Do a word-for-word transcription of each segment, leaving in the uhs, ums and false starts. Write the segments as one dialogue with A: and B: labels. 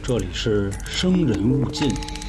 A: 这里是生人勿近。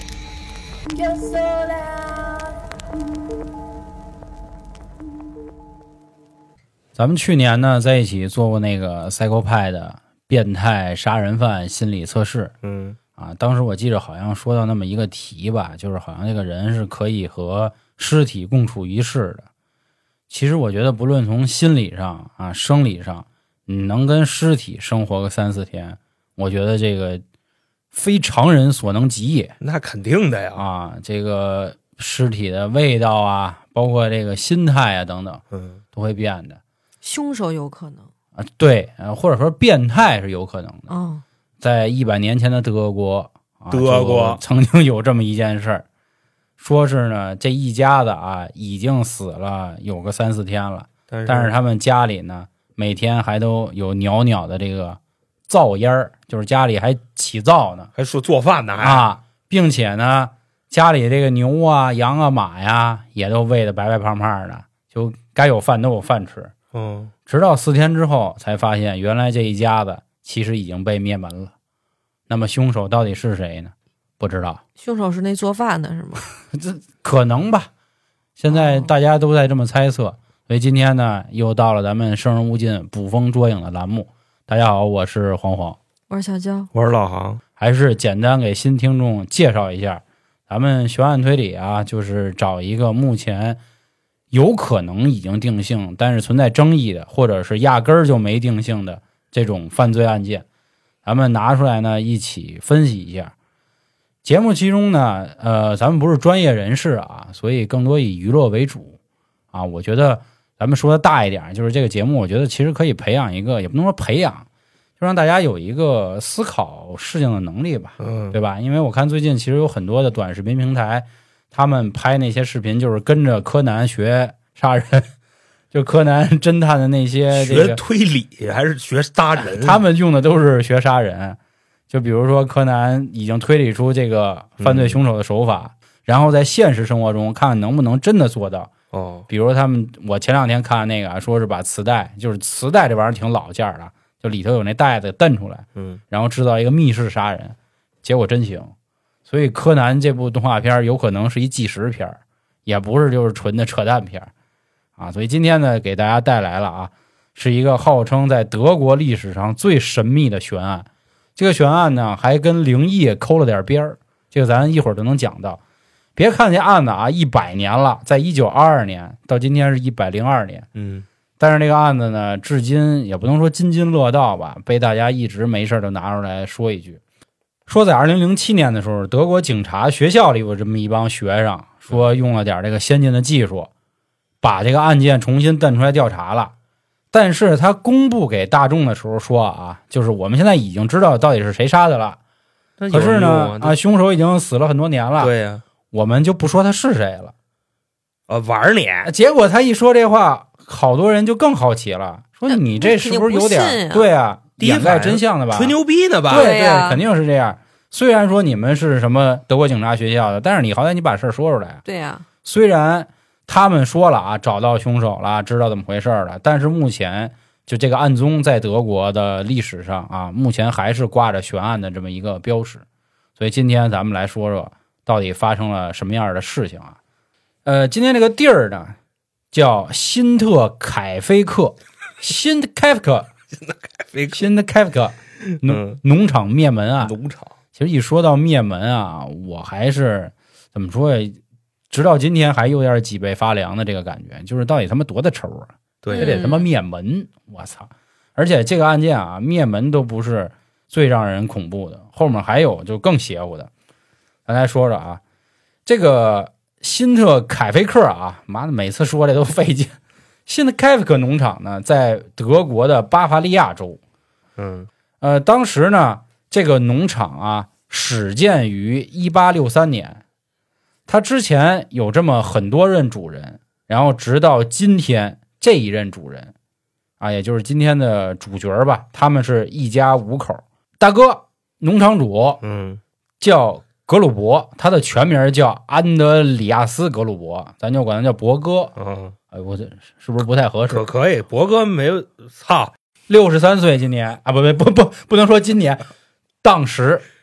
A: 咱们去年呢在一起做过那个 Psychopath 的变态杀人犯心理测试。
B: 嗯
A: 啊，当时我记着好像说到那么一个题吧，就是好像这个人是可以和尸体共处一室的。其实我觉得不论从心理上啊生理上，你能跟尸体生活个三四天，我觉得这个非常人所能及也。
B: 那肯定的呀。
A: 啊，这个尸体的味道啊，包括这个心态啊等等，
B: 嗯，
A: 都会变的。
C: 凶手有可能
A: 啊，对，呃，或者说变态是有可能的。
C: 嗯，
A: 在一百年前的德国，啊、
B: 德国
A: 曾经有这么一件事儿，说是呢，这一家子啊已经死了有个三四天了，
B: 但是
A: 但是他们家里呢，每天还都有袅袅的这个灶烟儿，就是家里还起灶呢，
B: 还说做饭呢，还
A: 啊，并且呢，家里这个牛啊、羊啊、马呀，也都喂得白白胖胖的，就该有饭都有饭吃。
B: 嗯，
A: 直到四天之后才发现，原来这一家子其实已经被灭门了。那么凶手到底是谁呢？不知道，
C: 凶手是那做饭的是吗？
A: 这可能吧。现在大家都在这么猜测，所以今天呢，又到了咱们生人勿近、捕风捉影的栏目。大家好，我是黄黄，
C: 我是小娇，
B: 我是老航。
A: 还是简单给新听众介绍一下，咱们悬案推理啊，就是找一个目前有可能已经定性，但是存在争议的，或者是压根儿就没定性的这种犯罪案件，咱们拿出来呢一起分析一下。节目其中呢，呃，咱们不是专业人士啊，所以更多以娱乐为主啊。我觉得咱们说的大一点，就是这个节目，我觉得其实可以培养一个，也不能说培养，就让大家有一个思考事情的能力吧，
B: 嗯，
A: 对吧？因为我看最近其实有很多的短视频平台，他们拍那些视频就是跟着柯南学杀人，就柯南侦探的那些、这个、
B: 学推理还是学杀人？
A: 他们用的都是学杀人。就比如说柯南已经推理出这个犯罪凶手的手法，嗯、然后在现实生活中看看能不能真的做到。
B: 哦，
A: 比如他们，我前两天看那个说是把磁带，就是磁带这玩意儿挺老件的，就里头有那袋子蹬出来，
B: 嗯，
A: 然后制造一个密室杀人，结果真行。所以柯南这部动画片有可能是一纪实片，也不是就是纯的扯淡片啊。所以今天呢，给大家带来了啊，是一个号称在德国历史上最神秘的悬案。这个悬案呢，还跟灵异抠了点边儿，这个咱一会儿就能讲到。别看这案子啊，一百年了，在一九二二年到今天是一百零二年，
B: 嗯，
A: 但是这个案子呢，至今也不能说津津乐道吧，被大家一直没事就拿出来说一句。说在二零零七年的时候，德国警察学校里有这么一帮学生，说用了点这个先进的技术，把这个案件重新蹬出来调查了。但是他公布给大众的时候说啊，就是我们现在已经知道到底是谁杀的了，可是呢啊，凶手已经死了很多年了，
B: 对呀、啊，
A: 我们就不说他是谁了，
B: 啊，玩你。
A: 结果他一说这话，好多人就更好奇了，说你这是不是有点、
C: 啊、
A: 对啊，掩盖真相的吧？
B: 吹牛逼的吧？
A: 对对，肯定是这样。虽然说你们是什么德国警察学校的，但是你好歹你把事儿说出来。
C: 对呀、啊，
A: 虽然他们说了啊，找到凶手了，知道怎么回事了，但是目前就这个案宗在德国的历史上啊，目前还是挂着悬案的这么一个标识。所以今天咱们来说说到底发生了什么样的事情啊？呃，今天这个地儿呢叫辛特凯菲克，辛特凯菲克，辛特凯菲克农农场灭门啊！
B: 农场
A: 其实一说到灭门啊，我还是怎么说呀？直到今天还有点脊背发凉的这个感觉，就是到底他妈多大仇啊？
B: 对，
A: 非得他妈灭门！我操！而且这个案件啊，灭门都不是最让人恐怖的，后面还有就更邪乎的。咱来说说啊，这个辛特凯菲克啊，妈的，每次说这都费劲。辛特凯菲克农场呢，在德国的巴伐利亚州。
B: 嗯，
A: 呃，当时呢，这个农场啊，始建于一八六三年。他之前有这么很多任主人，然后直到今天这一任主人啊，也就是今天的主角吧，他们是一家五口。大哥，农场主，
B: 嗯，
A: 叫格鲁伯，他的全名叫安德里亚斯·格鲁伯，咱就管他叫伯哥。
B: 嗯，
A: 哎，我这是不是不太合适？
B: 可可以，伯哥没有，操，
A: 六十三岁今年啊，不不不不，不能说今年，当时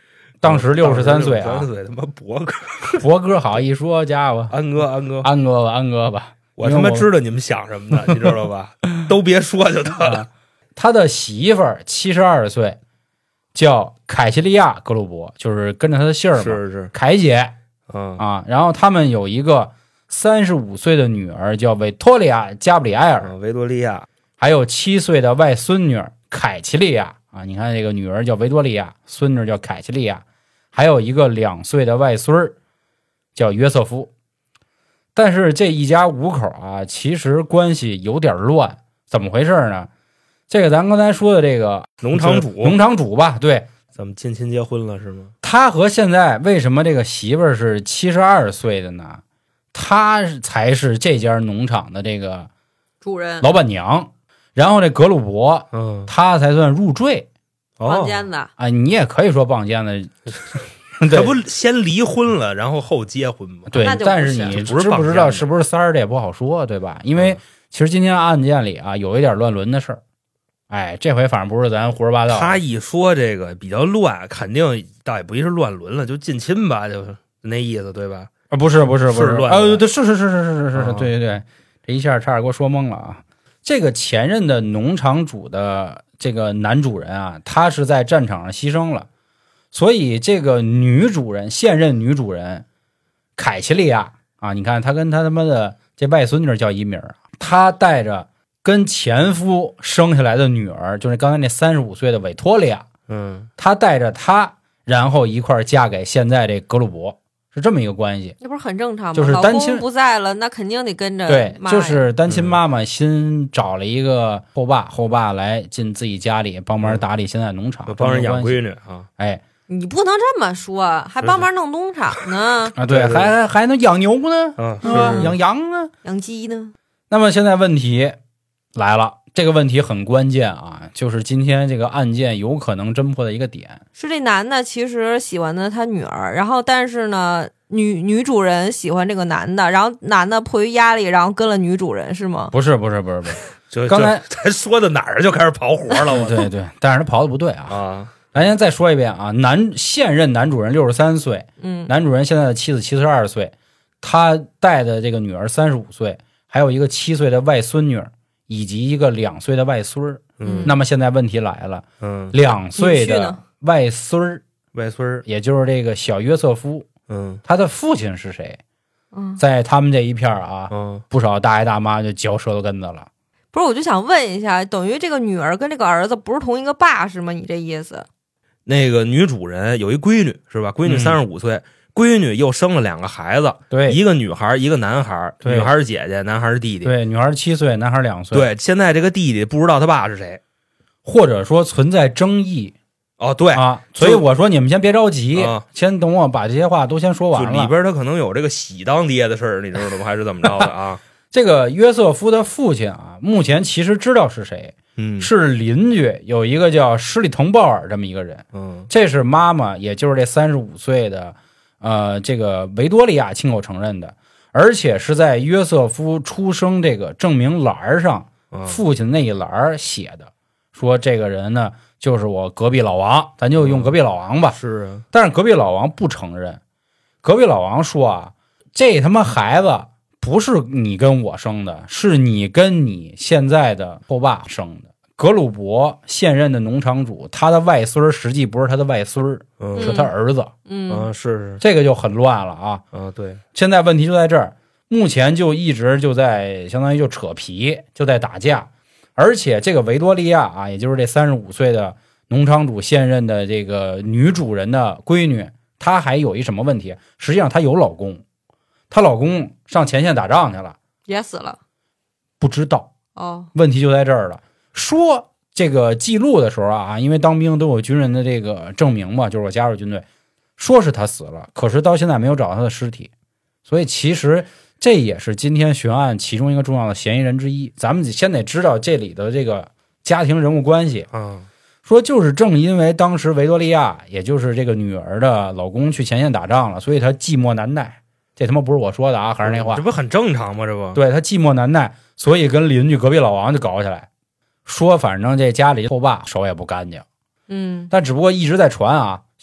A: 当时六十三岁啊，
B: 六十三岁他妈博哥，
A: 博哥好一说，家伙，
B: 安哥安哥
A: 安哥吧，安哥吧，
B: 我他妈知道你们想什么呢，你知道吧？都别说就得了。
A: 啊他的媳妇儿七十二岁，叫凯西利亚·格鲁伯，就是跟着他的姓儿嘛，
B: 是是，
A: 凯姐
B: 嗯
A: 啊。然后他们有一个三十五岁的女儿，叫维托利亚·加布里埃尔，
B: 嗯维多利亚，
A: 还有七岁的外孙女凯奇利亚啊。你看这个女儿叫维多利亚，孙女叫凯奇利亚，还有一个两岁的外孙儿叫约瑟夫。但是这一家五口啊，其实关系有点乱，怎么回事呢？这个咱刚才说的这个
B: 农场主，
A: 农场主吧，对，
B: 怎么近亲结婚了是吗？
A: 他和现在为什么这个媳妇儿是七十二岁的呢？他才是这家农场的这个
C: 主人
A: 老板娘，然后这格鲁伯
B: 嗯，
A: 他才算入赘
C: 放奸的，
A: 啊，你也可以说棒尖的，
B: 他
A: 对
B: 不先离婚了，然后后结婚吗？
A: 对
C: 那，就不
A: 但是
C: 是
A: 你
B: 不是
A: 知不知道
B: 棒尖的
A: 是不是三儿，这也不好说，对吧？因为其实今天案件里啊有一点乱伦的事儿，哎，这回反正不是咱胡说八道。
B: 他一说这个比较乱，肯定倒也不是乱伦了，就近亲吧，就那意思，对吧？
A: 啊，不是不是不
B: 是乱
A: 呃，
B: 伦
A: 对，是是是是是是是，
B: 啊
A: 对对对，这一下差点给我说懵了啊！这个前任的农场主的这个男主人啊，他是在战场上牺牲了，所以这个女主人，现任女主人凯奇利亚啊，你看她跟她他妈的这外孙女叫一名儿，她带着跟前夫生下来的女儿，就是刚才那三十五岁的维托利亚，
B: 嗯，
A: 她带着她，然后一块儿嫁给现在这格鲁伯，是这么一个关系。
C: 那不是很正常吗？
A: 就是单亲
C: 老公不在了，那肯定得跟着
A: 对，
C: 妈呀
A: 就是单亲妈妈新找了一个后爸，后爸来进自己家里帮忙打理现在农场，
B: 帮人养
A: 这么个关系。
B: 闺女啊，
A: 哎
C: 你不能这么说，还帮忙弄农场呢，
A: 啊，对，
B: 对对
A: 还还还能养牛呢，
B: 啊，
A: 是吧？
B: 是
A: 养羊呢。
C: 养鸡呢。
A: 那么现在问题来了，这个问题很关键啊，就是今天这个案件有可能侦破的一个点。
C: 是这男的其实喜欢的他女儿，然后但是呢，女女主人喜欢这个男的，然后男的迫于压力，然后跟了女主人，是吗？
A: 不是不是不是不是，
B: 就
A: 刚才
B: 就咱说到哪儿就开始跑火了，我
A: 对对，但是他跑的不对啊。
B: 啊，
A: 咱先再说一遍啊，男现任男主人六十三岁，
C: 嗯，
A: 男主人现在的妻子七十二岁，他带的这个女儿三十五岁，还有一个七岁的外孙女，以及一个两岁的外孙儿。
B: 嗯
A: 那么现在问题来了，
B: 嗯，
A: 两岁的
C: 女婿呢
A: 外孙儿，
B: 外孙儿，
A: 也就是这个小约瑟夫，
B: 嗯
A: 他的父亲是谁？
C: 嗯，
A: 在他们这一片儿啊，
B: 嗯，
A: 不少大爷大妈就嚼舌头根子了。
C: 不是，我就想问一下，等于这个女儿跟这个儿子不是同一个爸是吗？你这意思？
B: 那个女主人有一闺女是吧？闺女
A: 嗯
B: 三十五岁，闺女又生了两个孩子，
A: 对
B: 一个女孩，一个男孩，
A: 对
B: 女孩是姐姐，男孩是弟弟。
A: 对，女孩七岁，男孩两岁。，
B: 对，现在这个弟弟不知道他爸是谁。
A: 或者说存在争议
B: 哦，对，
A: 啊，所以我说你们先别着急，
B: 啊
A: 先等我把这些话都先说
B: 就
A: 完了。
B: 里边他可能有这个喜当爹的事儿，你知道吗？还是怎么着的啊？
A: 这个约瑟夫的父亲啊，目前其实知道是谁，
B: 嗯，
A: 是邻居，有一个叫施里滕鲍尔这么一个人，
B: 嗯
A: 这是妈妈，也就是这三十五岁的，呃，这个维多利亚亲口承认的，而且是在约瑟夫出生这个证明栏上，
B: 嗯
A: 父亲那一栏写的，说这个人呢就是我隔壁老王，咱就用隔壁老王吧。
B: 是啊，
A: 但是隔壁老王不承认，隔壁老王说啊，这他妈孩子不是你跟我生的，是你跟你现在的后爸生的。格鲁伯现任的农场主，他的外孙实际不是他的外孙，
B: 嗯
A: 是他儿子，
C: 嗯，
B: 啊是是
A: 这个就很乱了啊。
B: 啊，对，
A: 现在问题就在这儿，目前就一直就在相当于就扯皮，就在打架，而且这个维多利亚啊，也就是这三十五岁的农场主现任的这个女主人的闺女，她还有一什么问题？实际上她有老公，她老公上前线打仗去了，
C: 也死了。
A: 不知道。
C: 哦，
A: 问题就在这儿了。说这个记录的时候啊，因为当兵都有军人的这个证明嘛，就是我加入军队，说是他死了，可是到现在没有找到他的尸体，所以其实这也是今天悬案其中一个重要的嫌疑人之一。咱们先得知道这里的这个家庭人物关系。
B: 啊，
A: 说就是正因为当时维多利亚，也就是这个女儿的老公去前线打仗了，所以她寂寞难耐。这他妈不是我说的啊，还是那话
B: 这，不很正常吗？这不，
A: 对，她寂寞难耐，所以跟邻居隔壁老王就搞起来。说反正这家里后爸手也不干净，
C: 嗯，
A: 但只不过一直在传啊。行了，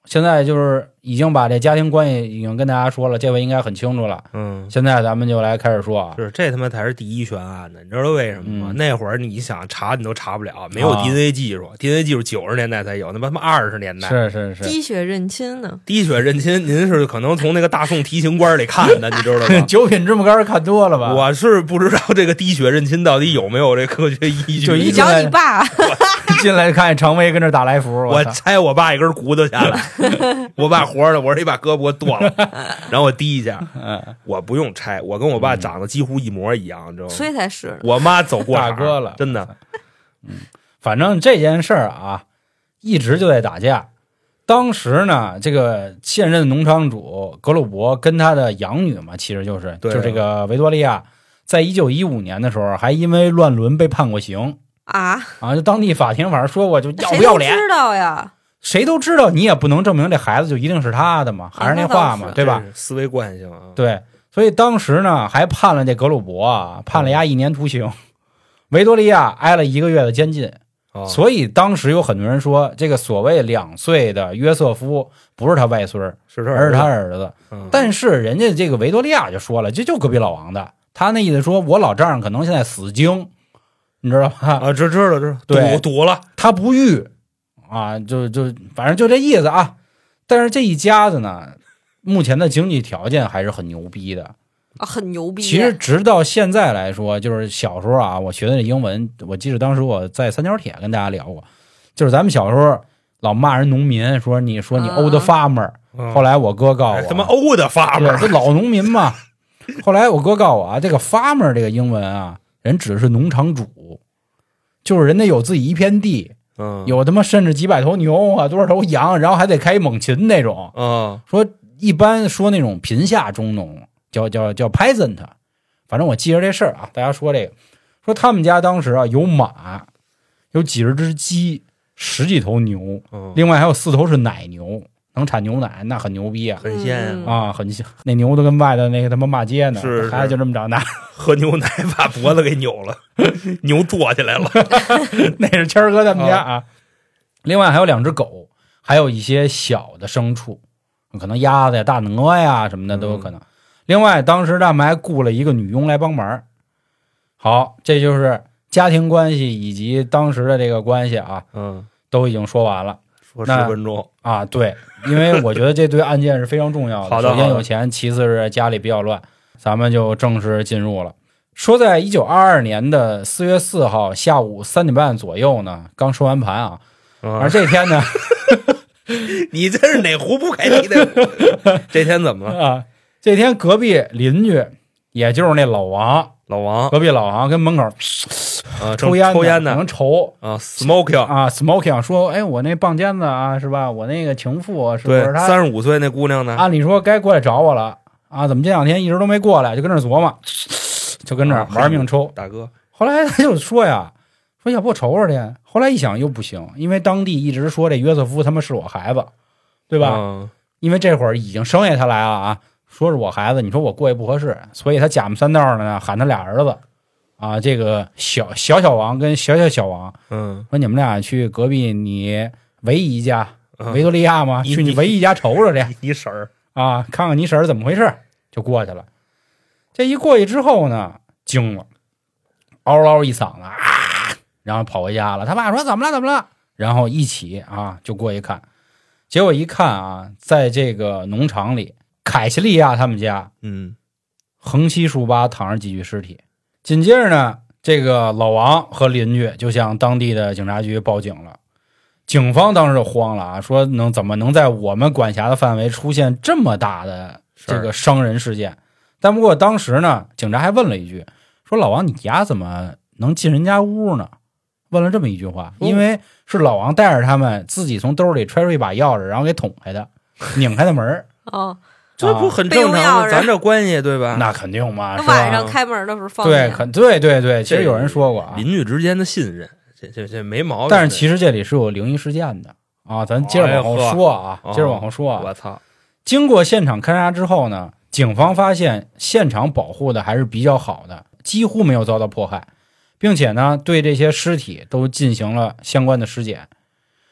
A: 现在就是已经把这家庭关系已经跟大家说了，这回应该很清楚了。
B: 嗯，
A: 现在咱们就来开始说啊，
B: 是这他妈才是第一悬案呢，你知道为什么吗？
A: 嗯、
B: 那会儿你想查你都查不了，没有 D N A 技术、啊、，D N A 技术九十年代才有，那他妈二十年代
A: 是是是
C: 滴血认亲呢。
B: 滴血认亲，您是可能从那个大宋提刑官里看的，你知道吗？
A: 九品芝麻官看多了吧？
B: 我是不知道这个滴血认亲到底有没有这科学依据。
A: 就一
C: 找你爸，
A: 进来看见常威跟这打来福，
B: 我拆我爸一根骨头下来，我爸活着，我说你把胳膊给我剁了，然后我滴一下，我不用拆，我跟我爸长得几乎一模一样，你知道吗？
C: 所以才是
B: 我妈走过
A: 大哥了，
B: 真的。
A: 嗯，反正这件事儿啊，一直就在打架。当时呢，这个现任农场主格鲁伯跟他的养女嘛，其实就是、啊、就这个维多利亚，在一九一五年的时候，还因为乱伦被判过刑
C: 啊
A: 啊！就当地法庭反正说过，就要不要脸？
C: 谁都知道呀，
A: 谁都知道，你也不能证明这孩子就一定是他的嘛，还是那话嘛，
C: 啊、
A: 对吧？
B: 思维惯性啊，
A: 对，所以当时呢，还判了这格鲁伯啊，判了丫一年徒刑，嗯、维多利亚挨了一个月的监禁。
B: 哦、
A: 所以当时有很多人说，这个所谓两岁的约瑟夫不是他外孙，
B: 是
A: 而是他儿子。
B: 嗯、
A: 但是人家这个维多利亚就说了，这就隔壁老王的。他那意思说，我老丈人可能现在死精，你知道吧？
B: 啊，知知道知道，
A: 对，
B: 赌了，
A: 他不育啊，就就反正就这意思啊。但是这一家子呢，目前的经济条件还是很牛逼的。
C: 啊，很牛逼！
A: 其实直到现在来说，就是小时候啊，我学的英文，我记得当时我在三角铁跟大家聊过，就是咱们小时候老骂人农民，说你说你 old farmer，、嗯、后来我哥告诉我，
B: 哎、他妈 old farmer，
A: 这老农民嘛。后来我哥告诉我啊，这个 farmer 这个英文啊，人指的是农场主，就是人家有自己一片地，
B: 嗯，
A: 有他妈甚至几百头牛啊，多少头羊，然后还得开猛禽那种，
B: 嗯，
A: 说一般说那种贫下中农。叫叫叫 peasant， 反正我记着这事儿啊，大家说这个，说他们家当时啊有马，有几十只鸡，十几头牛，
B: 嗯、
A: 另外还有四头是奶牛，能产牛奶，那很牛逼啊，
B: 很鲜
A: 啊，很那牛都跟外头那个他妈骂街呢，
B: 是
A: 孩子就这么长大，
B: 喝牛奶把脖子给扭了，牛坐起来了，
A: 那是谦儿哥他们家啊。另外还有两只狗，还有一些小的牲畜，可能鸭子呀、大鹅呀什么的都有可能。嗯，另外，当时他们还雇了一个女佣来帮忙。好，这就是家庭关系以及当时的这个关系啊，
B: 嗯，
A: 都已经说完了。
B: 说十分钟
A: 啊，对，因为我觉得这对案件是非常重要的。
B: 好的，
A: 首先有钱，其次是家里比较乱。咱们就正式进入了。说在一九二二年的四月四号下午三点半左右呢，刚收完盘啊，
B: 嗯、
A: 而这天呢，
B: 你这是哪壶不开提的？这天怎么了
A: 啊？这天隔壁邻居，也就是那老王，
B: 老王，
A: 隔壁老王跟门口
B: 啊
A: 抽烟
B: 抽烟
A: 的，可能抽
B: 啊 ，smoking
A: 啊 ，smoking， 说，哎，我那棒尖子啊，是吧？我那个情妇是不是他？
B: 三十五岁那姑娘呢？
A: 按理说该过来找我了啊，怎么这两天一直都没过来？就跟那琢磨，就跟那儿玩命抽。
B: 大哥，
A: 后来他就说呀，说要不我瞅瞅去。后来一想又不行，因为当地一直说这约瑟夫他妈是我孩子，对吧？
B: 嗯、
A: 因为这会儿已经生下他来了啊。说是我孩子，你说我过去不合适，所以他假模三道的呢，喊他俩儿子，啊，这个小小小王跟小小小王，
B: 嗯，
A: 说你们俩去隔壁你唯一一家、
B: 嗯、
A: 维多利亚吗？去你唯一一家瞅瞅去，
B: 你婶儿
A: 啊，看看你婶儿怎么回事，就过去了。这一过去之后呢，惊了，嗷嗷一嗓子啊，然后跑回家了。他爸说怎么了怎么了？然后一起啊就过去看，结果一看啊，在这个农场里。凯西利亚他们家，
B: 嗯，
A: 横七竖八躺着几具尸体。紧接着呢，这个老王和邻居就向当地的警察局报警了。警方当时就慌了啊，说能怎么能在我们管辖的范围出现这么大的这个伤人事件？但不过当时呢，警察还问了一句，说老王你家怎么能进人家屋呢？问了这么一句话，因为是老王带着他们自己从兜里揣出一把钥匙，然后给捅开的，拧开的门。
C: 哦。
B: 这不很正常吗？咱这关系对吧？
A: 那肯定嘛，
C: 那晚上开门的时候放
A: 对，肯对对对，其实有人说过啊，
B: 邻居之间的信任，这这这没毛病。
A: 但是其实这里是有灵异事件的啊，咱接着往后说啊，
B: 哎、
A: 接着往后说啊。
B: 我操！
A: 经过现场勘查之后呢，警方发现现场保护的还是比较好的，几乎没有遭到迫害，并且呢，对这些尸体都进行了相关的尸检。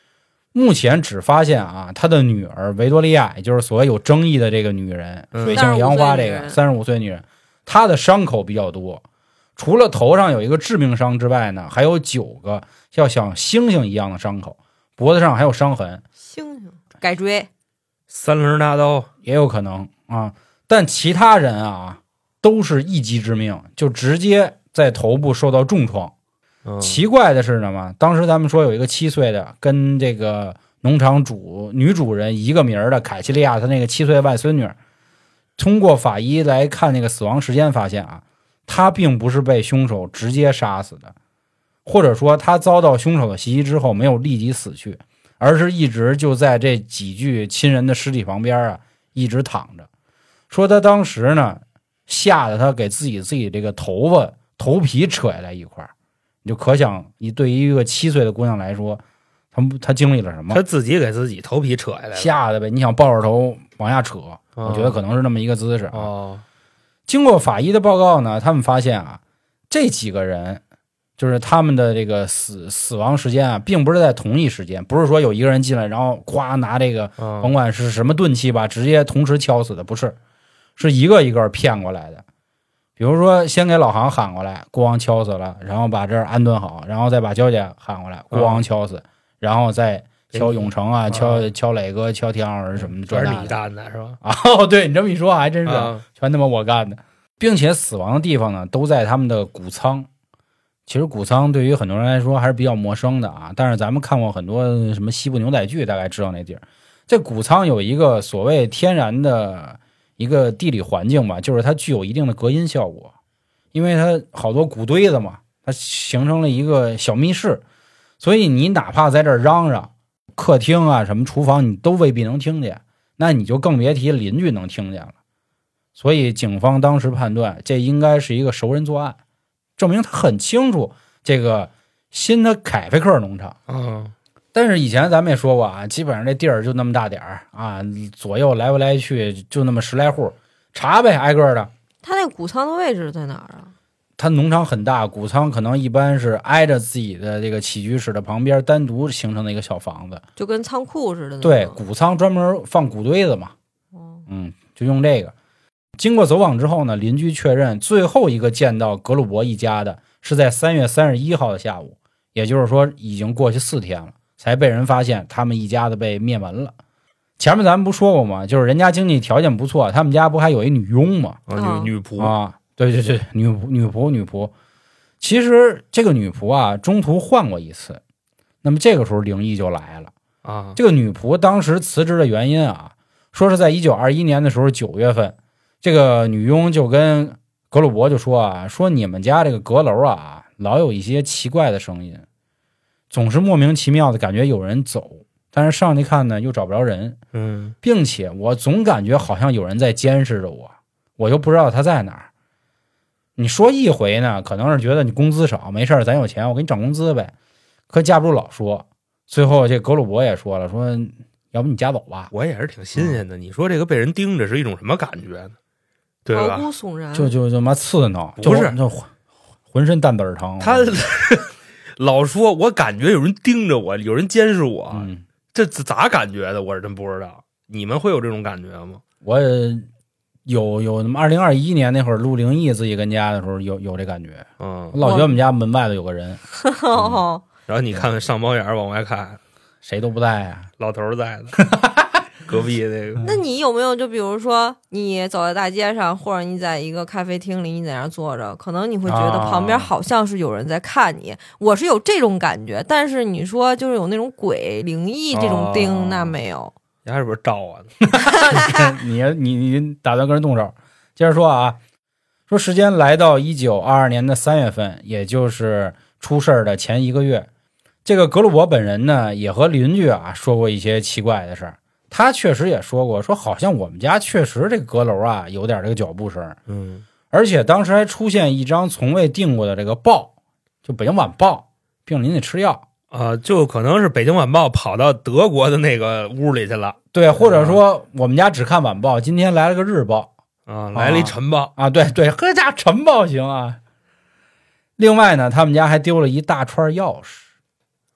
A: 目前只发现啊，他的女儿维多利亚，也就是所谓有争议的这个女人，
B: 嗯
A: 水性杨花这个三十五岁女人，她的伤口比较多，除了头上有一个致命伤之外呢，还有九个要像星星一样的伤口，脖子上还有伤痕。
C: 星星改锥，
B: 三棱大刀
A: 也有可能啊，但其他人啊都是一击致命，就直接在头部受到重创。
B: 嗯、
A: 奇怪的是什么？当时咱们说有一个七岁的跟这个农场主女主人一个名儿的凯西利亚，她那个七岁的外孙女，通过法医来看那个死亡时间，发现啊，她并不是被凶手直接杀死的，或者说她遭到凶手的袭击之后没有立即死去，而是一直就在这几具亲人的尸体旁边啊一直躺着。说她当时呢吓得她给自己自己这个头发头皮扯下来一块，你就可想，你对于一个七岁的姑娘来说，她她经历了什么？
B: 她自己给自己头皮扯下来了，
A: 吓得呗！你想抱着头往下扯，哦、我觉得可能是那么一个姿势啊。
B: 哦，
A: 经过法医的报告呢，他们发现啊，这几个人就是他们的这个死死亡时间啊，并不是在同一时间，不是说有一个人进来，然后咵拿这个甭管是什么钝器吧，直接同时敲死的，不是，是一个一个骗过来的。比如说，先给老航喊过来，咣敲死了，然后把这儿安顿好，然后再把娇姐喊过来，咣敲死，然后再敲永成啊，敲敲磊哥，敲田老师什么的，
B: 全是你干的是吧？
A: 哦，对你这么一说，还真是、
B: 啊、
A: 全他妈我干的，并且死亡的地方呢，都在他们的谷仓。其实谷仓对于很多人来说还是比较陌生的啊，但是咱们看过很多什么西部牛仔剧，大概知道那地儿。这谷仓有一个所谓天然的一个地理环境吧，就是它具有一定的隔音效果，因为它好多谷堆子嘛，它形成了一个小密室，所以你哪怕在这儿嚷嚷，客厅啊什么厨房你都未必能听见，那你就更别提邻居能听见了。所以警方当时判断这应该是一个熟人作案，证明他很清楚这个新的凯菲克农场。
B: 嗯，
A: 但是以前咱们也说过啊，基本上这地儿就那么大点儿啊，左右来回来去就那么十来户，查呗，挨个的。
C: 他那谷仓的位置在哪儿啊？
A: 他农场很大，谷仓可能一般是挨着自己的这个起居室的旁边单独形成的一个小房子，
C: 就跟仓库似的。
A: 对，谷仓专门放谷堆子嘛。嗯，就用这个。经过走访之后呢，邻居确认最后一个见到格鲁伯一家的是在三月三十一号的下午，也就是说已经过去四天了，才被人发现他们一家子被灭门了。前面咱们不说过吗？就是人家经济条件不错，他们家不还有一女佣吗？
B: 啊，女女仆
A: 啊，对对对，女仆女仆女仆。其实这个女仆啊，中途换过一次，那么这个时候灵异就来了
B: 啊。
A: 这个女仆当时辞职的原因啊，说是在一九二一年的时候九月份，这个女佣就跟格鲁伯就说啊，说你们家这个阁楼啊，老有一些奇怪的声音，总是莫名其妙的感觉有人走，但是上去看呢又找不着人，
B: 嗯，
A: 并且我总感觉好像有人在监视着我，我又不知道他在哪儿。你说一回呢，可能是觉得你工资少，没事咱有钱，我给你涨工资呗。可架不住老说，最后这格鲁伯也说了，说要不你家走吧。
B: 我也是挺新鲜的。嗯、你说这个被人盯着是一种什么感觉呢？对吧？
C: 毛骨悚然，
A: 就就就妈刺挠，
B: 不是
A: 就浑身蛋子疼。
B: 他老说，我感觉有人盯着我，有人监视我，
A: 嗯、
B: 这咋感觉的？我是真不知道。你们会有这种感觉吗？
A: 我有有那么二零二一年那会儿录灵异自己跟家的时候有有这感觉。
B: 嗯，
A: 我老觉得我们家门外头有个人。
C: 嗯、
B: 然后你看看上猫眼往外看，
A: 谁都不在啊，
B: 老头在的。隔壁那个，
C: 那你有没有就比如说你走在大街上，或者你在一个咖啡厅里，你在那儿坐着，可能你会觉得旁边好像是有人在看你。啊、我是有这种感觉，但是你说就是有那种鬼灵异这种盯，哦、那没有。
B: 你还是不是招啊？
A: 你你你打算跟人动手？接着说啊，说时间来到一九二二年的三月份，也就是出事儿的前一个月，这个格鲁伯本人呢也和邻居啊说过一些奇怪的事儿。他确实也说过，说好像我们家确实这个阁楼啊有点这个脚步声，
B: 嗯，
A: 而且当时还出现一张从未订过的这个报，就北京晚报，病人得吃药
B: 啊、呃，就可能是北京晚报跑到德国的那个屋里去了，
A: 对，或者说我们家只看晚报，今天来了个日报
B: 啊，来了一晨报
A: 啊, 啊，对对，呵家晨报行啊。另外呢，他们家还丢了一大串钥匙。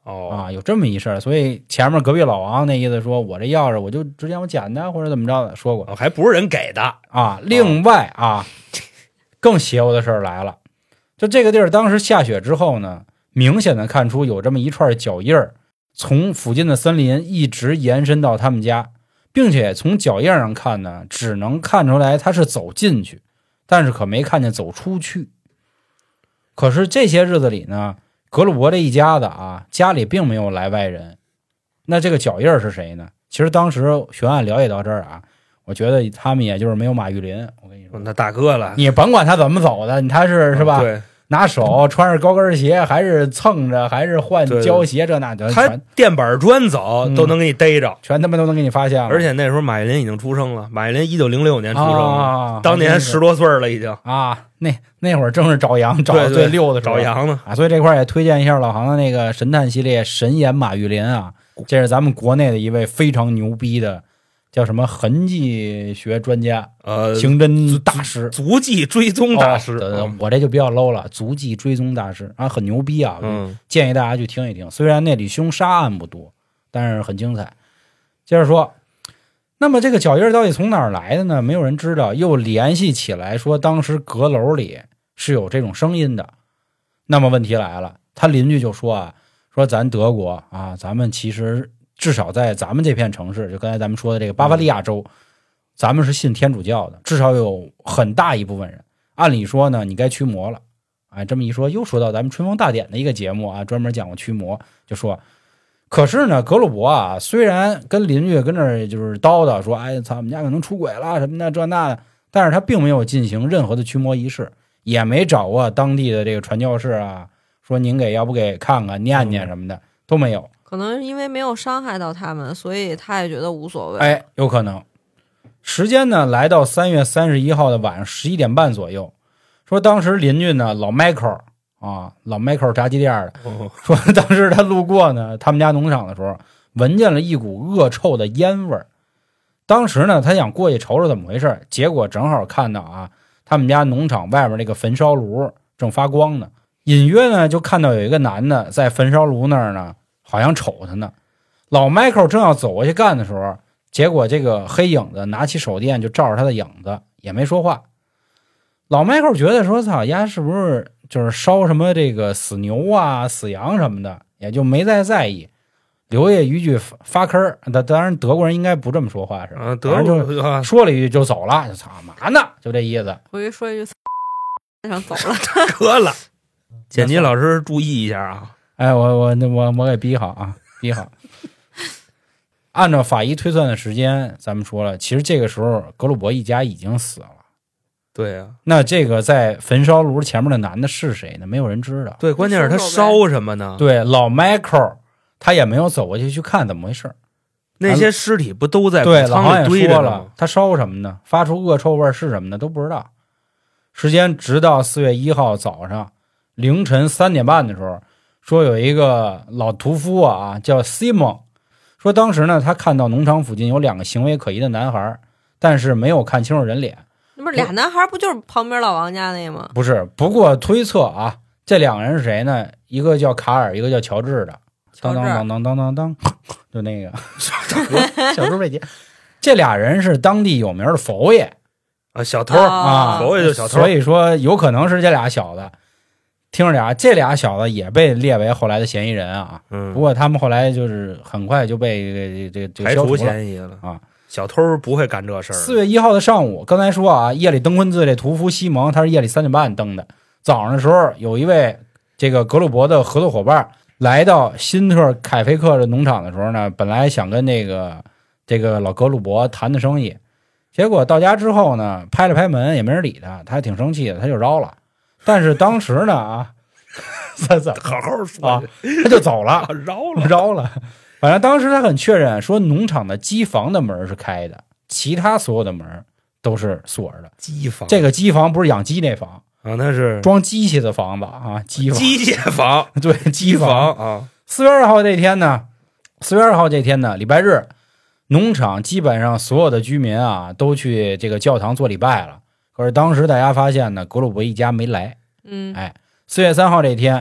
B: 哦
A: 啊，有这么一事儿。所以前面隔壁老王那意思说，我这钥匙我就之前我捡的或者怎么着的，说过
B: 哦，还不是人给的
A: 啊。另外啊，更邪乎的事儿来了，就这个地儿当时下雪之后呢，明显的看出有这么一串脚印儿，从附近的森林一直延伸到他们家，并且从脚印上看呢，只能看出来他是走进去，但是可没看见走出去。可是这些日子里呢，格鲁伯这一家子啊，家里并没有来外人。那这个脚印是谁呢？其实当时悬案了解到这儿啊，我觉得他们也就是没有马玉林。我跟你说，
B: 那大哥了，
A: 你甭管他怎么走的，他是是吧？
B: 对，
A: 拿手穿着高跟鞋，还是蹭着，还是换
B: 对
A: 胶鞋，这那的，
B: 他
A: 全
B: 垫板砖走都能给你逮着，
A: 全他妈都能给你发现了。
B: 而且那时候马玉林已经出生了，马玉林一九零六年出生的，
A: 啊，
B: 当年十多岁了已经
A: 啊，那那会儿正是找羊找的最溜的时候
B: 找羊呢
A: 啊，所以这块也推荐一下老航的那个神探系列《神眼马玉林》啊，这是咱们国内的一位非常牛逼的，叫什么痕迹学专家，
B: 呃，
A: 刑侦大师，
B: 足迹追踪大师。
A: 哦对对
B: 嗯
A: 我这就比较 low 了，足迹追踪大师啊，很牛逼啊，
B: 嗯，
A: 建议大家去听一听。虽然那里凶杀案不多，但是很精彩。接着说，那么这个脚印到底从哪儿来的呢？没有人知道。又联系起来说，当时阁楼里是有这种声音的。那么问题来了，他邻居就说啊，说咱德国啊，咱们其实至少在咱们这片城市，就刚才咱们说的这个巴伐利亚州，嗯、咱们是信天主教的，至少有很大一部分人。按理说呢，你该驱魔了。哎，这么一说，又说到咱们春风大典的一个节目啊，专门讲过驱魔，就说，可是呢，格鲁伯啊，虽然跟邻居跟这儿就是叨叨说，哎，操，我们家可能出轨了什么的这那的，但是他并没有进行任何的驱魔仪式，也没找过当地的这个传教士啊，说您给要不给看看念念什么的、嗯、都没有。
C: 可能因为没有伤害到他们，所以他也觉得无所谓。
A: 哎，有可能。时间呢，来到三月三十一号的晚上十一点半左右。说当时邻居呢，老 Michael 啊，老 Michael 炸鸡店的，
B: 哦、
A: 说当时他路过呢他们家农场的时候，闻见了一股恶臭的烟味儿。当时呢，他想过去瞅瞅怎么回事，结果正好看到啊，他们家农场外面那个焚烧炉正发光呢，隐约呢就看到有一个男的在焚烧炉那儿呢，好像瞅他呢。老 Michael 正要走过去干的时候，结果这个黑影子拿起手电就照着他的影子，也没说话。老迈克觉得说，操，丫是不是就是烧什么这个死牛啊、死羊什么的，也就没再在意，留下一句发坑儿。当然，德国人应该不这么说话是吧？
B: 啊，德国
A: 就说了一句就走了，就操嘛呢，就这意思。
C: 回去说一句，想走了，
B: 得了。剪辑老师注意一下啊！
A: 哎，我我我我给逼好啊，逼好。按照法医推算的时间，咱们说了，其实这个时候格鲁伯一家已经死了。
B: 对啊，
A: 那这个在焚烧炉前面的男的是谁呢？没有人知道。
B: 对，关键是他烧什么呢？
A: 对，老 Michael 他也没有走过去去看怎么回事。
B: 那些尸体不都在
A: 对，老
B: 仓里堆着呢吗？
A: 他烧什么呢？发出恶臭味是什么呢？都不知道。时间直到四月一号早上凌晨三点半的时候，说有一个老屠夫啊，叫 Simon， 说当时呢他看到农场附近有两个行为可疑的男孩，但是没有看清楚人脸。
C: 那不是俩男孩，不就是旁边老王家那吗？
A: 不是，不过推测啊，这两个人是谁呢？一个叫卡尔，一个叫乔治的。当当当当当当当，就那个小猪贝杰，这俩人是当地有名的佛爷
B: 啊，小偷
A: 啊，
B: 佛爷就小偷。
A: 所以说有可能是这俩小子。听着俩，这俩小子也被列为后来的嫌疑人啊。
B: 嗯，
A: 不过他们后来就是很快就被这这
B: 排除嫌疑了
A: 啊。
B: 小偷不会干这事儿。
A: 四月一号的上午，刚才说啊，夜里登昆字这屠夫西蒙，他是夜里三点半登的。早上的时候，有一位这个格鲁伯的合作伙伴来到辛特凯菲克的农场的时候呢，本来想跟那个这个老格鲁伯谈的生意，结果到家之后呢，拍了拍门也没人理他，他还挺生气的，他就绕了。但是当时呢啊，
B: 好好说
A: 啊，他就走了，
B: 绕了
A: 绕了。反正当时他很确认说，农场的机房的门是开的，其他所有的门都是锁着的。
B: 机房，
A: 这个机房不是养鸡那房
B: 啊，那是
A: 装机器的房子啊，机房，
B: 机械房，
A: 对，机
B: 房啊。
A: 四月二号这天呢，四月二号这天呢，礼拜日，农场基本上所有的居民啊都去这个教堂做礼拜了。可是当时大家发现呢，格鲁伯一家没来。
C: 嗯，
A: 哎，四月三号这天，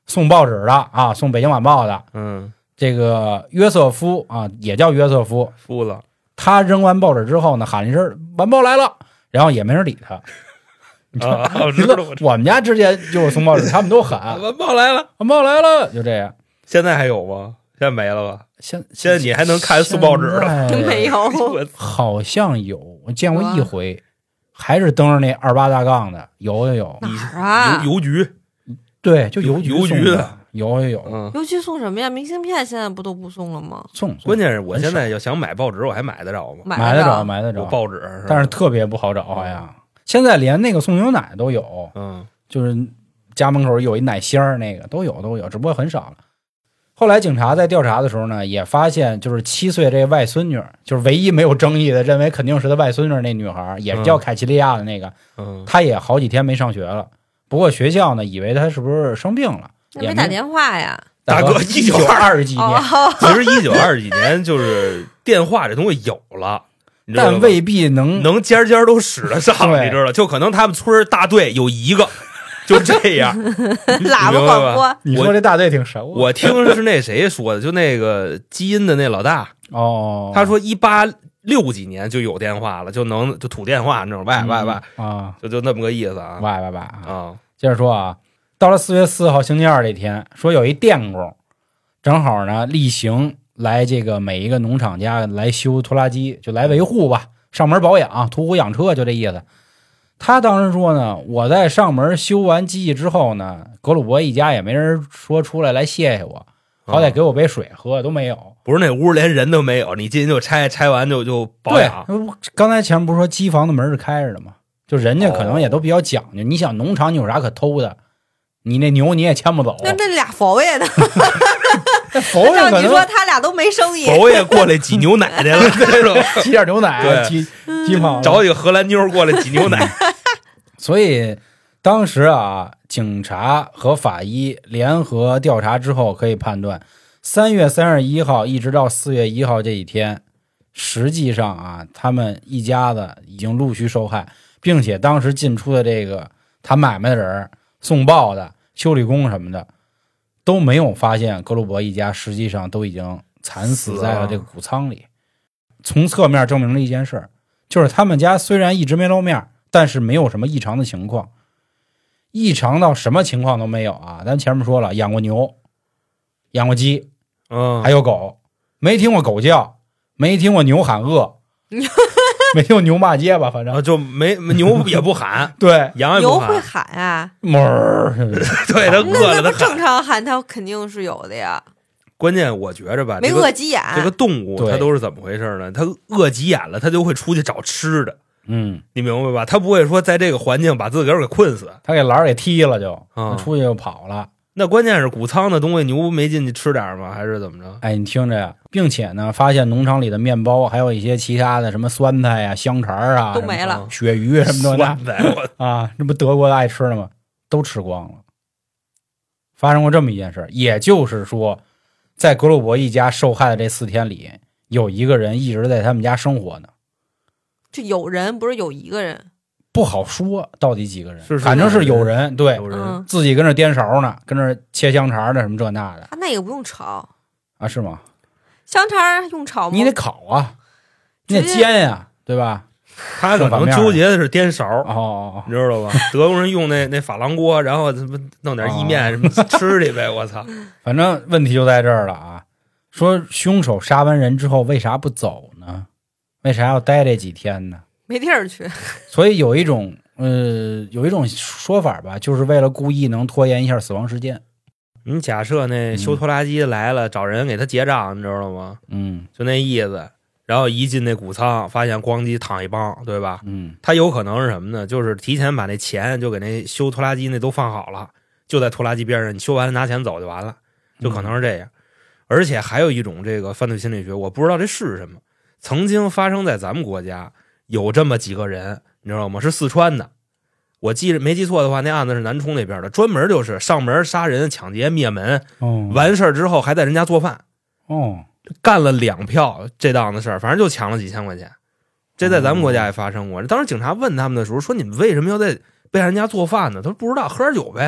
A: 送报纸的啊，送《北京晚报》的，
B: 嗯，
A: 这个约瑟夫啊，也叫约瑟夫，
B: 夫子，
A: 他扔完报纸之后呢，喊了一声“晚报来了”，然后也没人理他。
B: 啊，我
A: 你说
B: 知道，我知道
A: 我们家之前就是送报纸，他们都喊
B: 晚报来了，
A: “晚报来了”，就这样。
B: 现在还有吗？现在没了吧？
A: 现
B: 现在你还能看送报纸了？
C: 没有，
B: 我
A: 好像有，我见过一回，还是登着那二八大杠的，有有有，
C: 哪儿啊？
B: 邮邮局，
A: 对，就邮局
B: 邮局
A: 送的，有有有，
B: 嗯。
C: 邮局送什么呀？明信片现在不都不送了吗？
A: 送。送
B: 关键是我
A: 很少
B: 现在要想买报纸，我还买得着吗？
A: 买得
C: 着
A: 着，买得着
B: 有报纸，
A: 但是特别不好找，好像现在连那个送牛奶都有，
B: 嗯，
A: 就是家门口有一奶箱儿，那个都有都有，只不过很少了。后来警察在调查的时候呢，也发现就是七岁这外孙女，就是唯一没有争议的，认为肯定是他外孙女那女孩，也是叫凯奇利亚的那个，
B: 嗯，
A: 她也好几天没上学了。不过学校呢，以为她是不是生病了，也
C: 那没打电话呀？
B: 大哥
A: 一九二十几年，
C: 哦，
B: 其实一九二几年就是电话这东西有了，你知道吧
A: 但未必能
B: 能家家都使得上，
A: 对
B: 你知道？就可能他们村大队有一个，就这样。
C: 喇叭广播，
A: 你说这大队挺熟啊，
B: 我听的是那谁说的，就那个基因的那老大，
A: 哦，
B: 他说一八六几年就有电话了，就能就土电话那种，喂喂喂，
A: 啊，
B: 就就那么个意思啊。
A: 喂喂喂啊！
B: 啊，
A: 接着说啊，到了四月四号星期二这天，说有一电工，正好呢例行来这个每一个农场家来修拖拉机，就来维护吧，上门保养，途虎养车，就这意思。他当时说呢，我在上门修完机器之后呢，格鲁伯一家也没人说出来来谢谢我，好歹给我杯水喝，都没有。
B: 不是那屋连人都没有，你进去就拆，拆完就就保
A: 对
B: 养。，
A: 刚才前面不是说机房的门是开着的吗？就人家可能也都比较讲究。你想农场你有啥可偷的？你那牛你也牵不走。
C: 那这俩佛爷呢？
A: 佛爷可
C: 照你说
A: 能
C: 他俩都没生意，
B: 佛爷过来挤牛奶去了，知道吗？
A: 挤点牛奶，
B: 对
A: 挤挤跑了。
B: 找几个荷兰妞过来挤牛奶。
A: 所以当时啊，警察和法医联合调查之后，可以判断，三月三十一号一直到四月一号这几天，实际上啊，他们一家子已经陆续受害，并且当时进出的这个谈买卖的人、送报的、修理工什么的，都没有发现格鲁伯一家实际上都已经惨死在了这个谷仓里。从侧面证明了一件事，就是他们家虽然一直没露面，但是没有什么异常的情况。异常到什么情况都没有啊！咱前面说了，养过牛，养过鸡，
B: 嗯，
A: 还有狗，没听过狗叫，没听过牛喊饿，没听过牛骂街吧？反正
B: 啊就没牛也不喊，
A: 对，
B: 羊也不
C: 牛会
B: 喊，
C: 喊啊，
A: 哞儿，
B: 对他
C: 那
B: 饿了他
C: 那不正
B: 喊。
C: 常喊，他肯定是有的呀，
B: 关键我觉着吧，
C: 没
B: 这个
C: 饿急眼。
B: 这个动物
A: 对
B: 它都是怎么回事呢？它饿急眼了，它就会出去找吃的，
A: 嗯，
B: 你明白吧？它不会说在这个环境把自个儿给困死。
A: 他给栏儿给踢了就，
B: 嗯
A: 出去就跑了。
B: 那关键是谷仓的东西，牛没进去吃点吗？还是怎么着？
A: 哎，你听着呀，并且呢，发现农场里的面包，还有一些其他的什么酸菜呀、香肠啊，
C: 都没了
A: 什么鳕鱼什么的
B: 酸菜，我
A: 啊，这不德国的爱吃的吗？都吃光了。发生过这么一件事，也就是说，在格鲁伯一家受害的这四天里，有一个人一直在他们家生活呢。
C: 这有人不是有一个人，
A: 不好说到底几个人，
B: 是是
A: 反正是有人，对，
B: 有人
C: 嗯，
A: 自己跟那颠勺呢，跟那切香肠呢，什么这那的
C: 他那个不用炒，
A: 啊？是吗？
C: 香肠用炒吗？
A: 你得烤啊，你得
C: 直接
A: 煎呀、对吧？
B: 他可能纠结的是颠勺，
A: 哦哦哦，
B: 你知道吧？德国人用那那珐琅锅，然后他妈弄点意面什么吃去呗，我操！
A: 反正问题就在这儿了啊！说凶手杀完人之后为啥不走呢？为啥要待这几天呢？
C: 没地儿去，
A: 所以有一种呃，有一种说法吧，就是为了故意能拖延一下死亡时间。
B: 你假设那修拖拉机来了，找人给他结账，你知道吗？
A: 嗯
B: 就那意思。然后一进那谷仓，发现咣叽躺一帮，对吧？
A: 嗯
B: 他有可能是什么呢？就是提前把那钱就给那修拖拉机那都放好了，就在拖拉机边上，你修完了拿钱走就完了，就可能是这样。而且还有一种这个犯罪心理学，我不知道这是什么，曾经发生在咱们国家，有这么几个人，你知道吗？是四川的，我记没记错的话，那案子是南充那边的，专门就是上门杀人、抢劫、灭门，
A: 哦
B: 完事儿之后还在人家做饭，
A: 哦
B: 干了两票这档子事儿，反正就抢了几千块钱。这在咱们国家也发生过。当时警察问他们的时候说：“你们为什么要在被人家做饭呢？”他说：“不知道，喝点酒呗。”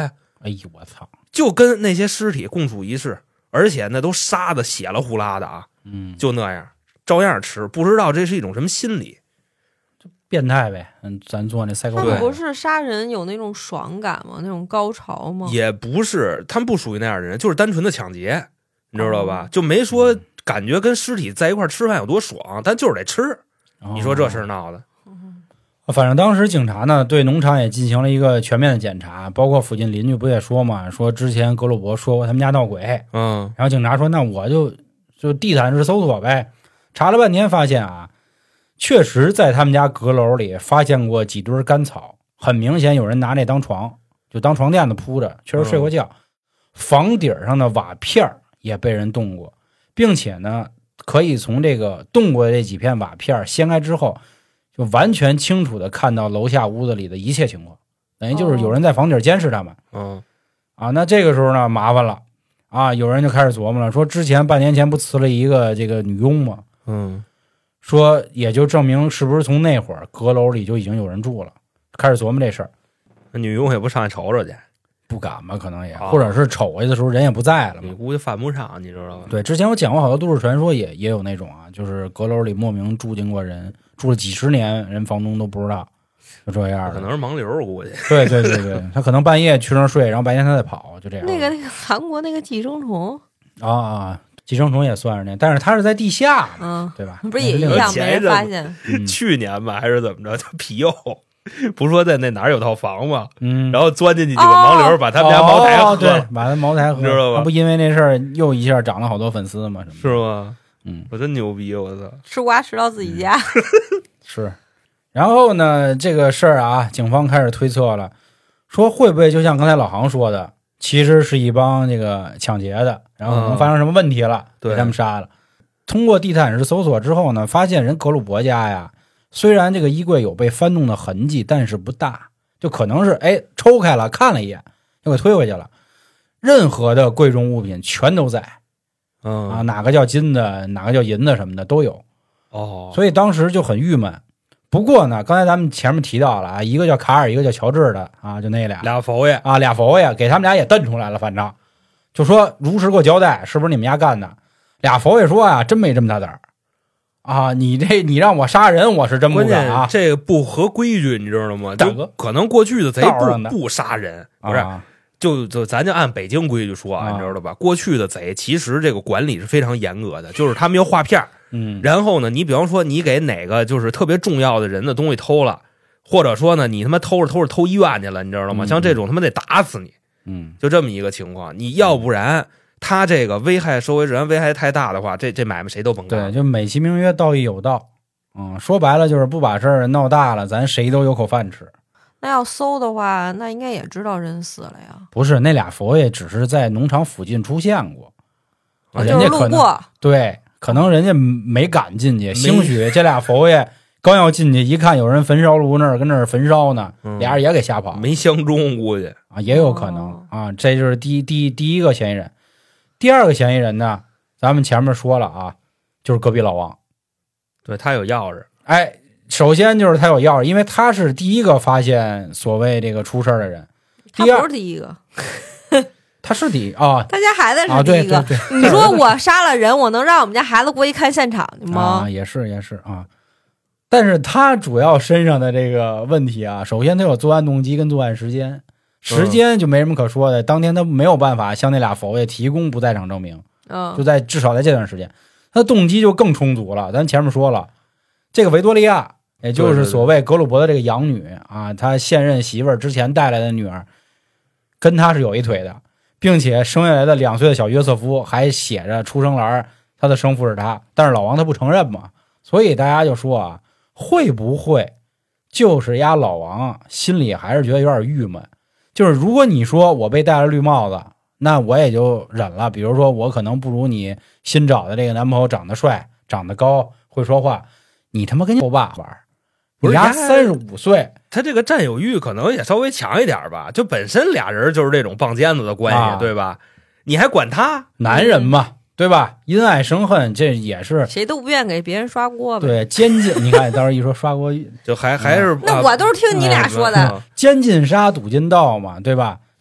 A: 哎呦我操，
B: 就跟那些尸体共处一室，而且那都杀的血了呼啦的啊，
A: 嗯，
B: 就那样照样吃，不知道这是一种什么心理。
A: 变态呗，嗯，咱做那赛狗
C: 他
B: 对
C: 们不是杀人有那种爽感吗？那种高潮吗？
B: 也不是，他们不属于那样的人，就是单纯的抢劫，你知道吧？就没说感觉跟尸体在一块吃饭有多爽，但就是得吃。你说这事儿闹的，
A: 反正当时警察呢对农场也进行了一个全面的检查，包括附近邻居不也说嘛，说之前格鲁伯说过他们家闹鬼，
B: 嗯，
A: 然后警察说那我就就地毯式搜索呗，查了半天发现啊，确实在他们家阁楼里发现过几堆干草，很明显有人拿那当床，就当床垫子铺着，确实睡过觉。嗯、房顶上的瓦片也被人动过，并且呢可以从这个动过的这几片瓦片掀开之后，就完全清楚的看到楼下屋子里的一切情况，等于就是有人在房顶监视他们。
B: 嗯，
A: 啊，那这个时候呢麻烦了啊，有人就开始琢磨了，说之前半年前不辞了一个这个女佣吗？
B: 嗯，
A: 说也就证明是不是从那会儿阁楼里就已经有人住了，开始琢磨这事儿。
B: 那女佣也不上去瞅瞅去，
A: 不敢吧？可能也，
B: 啊、
A: 或者是瞅过去的时候人也不在了嘛。
B: 你估计犯不上，你知道吗？
A: 对，之前我讲过好多都市传说也，也也有那种啊，就是阁楼里莫名住进过人，住了几十年，人房东都不知道，就这样的。
B: 可能是盲流，我估计。
A: 对对对对，他可能半夜去那儿睡，然后白天他在跑，就这样。
C: 那个那个韩国那个寄生虫
A: 啊啊。寄生虫也算是那，但是它是在地下，
C: 嗯，
A: 对吧？
C: 不是也一样没人发现？
A: 嗯、
B: 去年吧，还是怎么着？叫皮佑，不是说在那哪儿有套房吗？
A: 嗯，
B: 然后钻进去几个盲流，把他们家茅台喝，
A: 哦、对，把他茅台喝，
B: 你知道吧？
A: 不因为那事儿又一下涨了好多粉丝吗？
B: 是吗？
A: 嗯，
B: 我真牛逼，我操！
C: 吃瓜吃到自己家，
A: 是。然后呢，这个事儿啊，警方开始推测了，说会不会就像刚才老航说的？其实是一帮这个抢劫的，然后可能发生什么问题了，
B: 嗯、
A: 给他们杀了。通过地毯式搜索之后呢，发现人格鲁伯家呀，虽然这个衣柜有被翻动的痕迹，但是不大，就可能是哎抽开了看了一眼，就给推回去了。任何的贵重物品全都在，
B: 嗯
A: 啊，哪个叫金的，哪个叫银的什么的都有。
B: 哦，
A: 所以当时就很郁闷。不过呢，刚才咱们前面提到了啊，一个叫卡尔，一个叫乔治的啊，就那俩
B: 俩佛爷
A: 啊，俩佛爷给他们俩也瞪出来了，反正就说如实给我交代，是不是你们家干的？俩佛爷说啊，真没这么大胆儿啊！你这你让我杀人，我是真不敢啊！
B: 这个不合规矩，你知道吗？
A: 大哥，
B: 可能过去的贼不不杀人，不是？
A: 啊、
B: 就就咱就按北京规矩说啊，你知道吧？过去的贼其实这个管理是非常严格的，就是他们要划片儿。
A: 嗯，
B: 然后呢，你比方说你给哪个就是特别重要的人的东西偷了，或者说呢，你他妈偷着偷着偷医院去了，你知道吗？
A: 嗯、
B: 像这种他妈得打死你，
A: 嗯，
B: 就这么一个情况。你要不然他这个危害社会治安危害太大的话，这这买卖谁都甭干。
A: 对，就美其名曰道义有道，嗯，说白了就是不把事儿闹大了，咱谁都有口饭吃。
C: 那要搜的话，那应该也知道人死了呀。
A: 不是，那俩佛爷只是在农场附近出现过，
C: 啊、
A: 人家可能、
C: 就是路过，
A: 对。可能人家没敢进去，兴许这俩佛爷刚要进去，一看有人焚烧炉那儿跟那儿焚烧呢，
B: 嗯、
A: 俩人也给吓跑，
B: 没相中估计
A: 啊，也有可能、哦、啊。这就是第一第一第一个嫌疑人，第二个嫌疑人呢，咱们前面说了啊，就是隔壁老王，
B: 对他有钥匙，
A: 哎，首先就是他有钥匙，因为他是第一个发现所谓这个出事的人，
C: 他不是第一个。
A: 他是第一啊，
C: 他家孩子是第一个。
A: 啊、对对对
C: 你说我杀了人，我能让我们家孩子过去看现场去吗？
A: 啊，也是也是啊。但是他主要身上的这个问题啊，首先他有作案动机跟作案时间，时间就没什么可说的。嗯、当天他没有办法向那俩佛爷提供不在场证明，
C: 嗯，
A: 就在至少在这段时间，他的动机就更充足了。咱前面说了，这个维多利亚，也就是所谓格鲁伯的这个养女啊，他现任媳妇儿之前带来的女儿，跟他是有一腿的。并且生下来的两岁的小约瑟夫还写着出生栏，他的生父是他，但是老王他不承认嘛，所以大家就说啊，会不会就是丫老王心里还是觉得有点郁闷？就是如果你说我被戴了绿帽子，那我也就忍了。比如说我可能不如你新找的这个男朋友长得帅、长得高、会说话，你他妈跟我爸玩。你丫三十五岁，
B: 他这个占有欲可能也稍微强一点吧，就本身俩人就是这种棒尖子的关系，
A: 啊、
B: 对吧？你还管他？
A: 男人嘛，嗯、对吧？因爱生恨，这也是
C: 谁都不愿给别人刷锅呗。
A: 对，监禁，你看到时候一说刷锅，
B: 就还还是、
C: 嗯、那我都是听你俩说的。
A: 奸、嗯、尽杀，赌尽盗嘛，对吧？